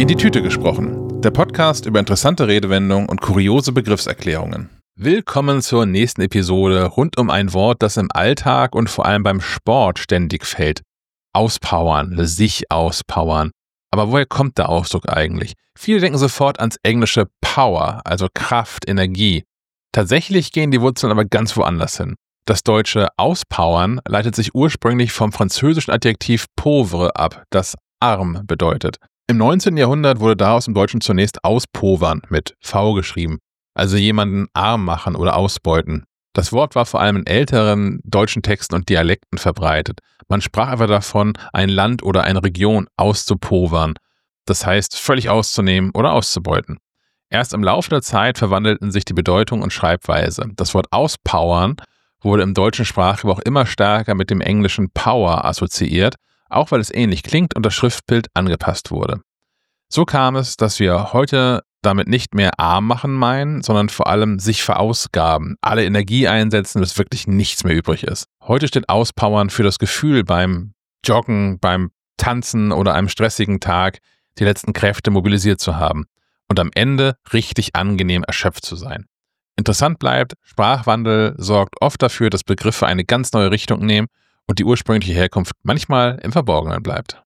In die Tüte gesprochen. Der Podcast über interessante Redewendungen und kuriose Begriffserklärungen. Willkommen zur nächsten Episode rund um ein Wort, das im Alltag und vor allem beim Sport ständig fällt. Auspowern, sich auspowern. Aber woher kommt der Ausdruck eigentlich? Viele denken sofort ans englische Power, also Kraft, Energie. Tatsächlich gehen die Wurzeln aber ganz woanders hin. Das deutsche Auspowern leitet sich ursprünglich vom französischen Adjektiv pauvre ab, das arm bedeutet. Im 19. Jahrhundert wurde daraus im Deutschen zunächst auspowern mit V geschrieben, also jemanden arm machen oder ausbeuten. Das Wort war vor allem in älteren deutschen Texten und Dialekten verbreitet. Man sprach einfach davon, ein Land oder eine Region auszupowern, das heißt völlig auszunehmen oder auszubeuten. Erst im Laufe der Zeit verwandelten sich die Bedeutung und Schreibweise. Das Wort auspowern wurde im deutschen Sprachgebrauch immer stärker mit dem englischen Power assoziiert, auch weil es ähnlich klingt und das Schriftbild angepasst wurde. So kam es, dass wir heute damit nicht mehr arm machen meinen, sondern vor allem sich verausgaben, alle Energie einsetzen, bis wirklich nichts mehr übrig ist. Heute steht Auspowern für das Gefühl beim Joggen, beim Tanzen oder einem stressigen Tag, die letzten Kräfte mobilisiert zu haben und am Ende richtig angenehm erschöpft zu sein. Interessant bleibt, Sprachwandel sorgt oft dafür, dass Begriffe eine ganz neue Richtung nehmen und die ursprüngliche Herkunft manchmal im Verborgenen bleibt.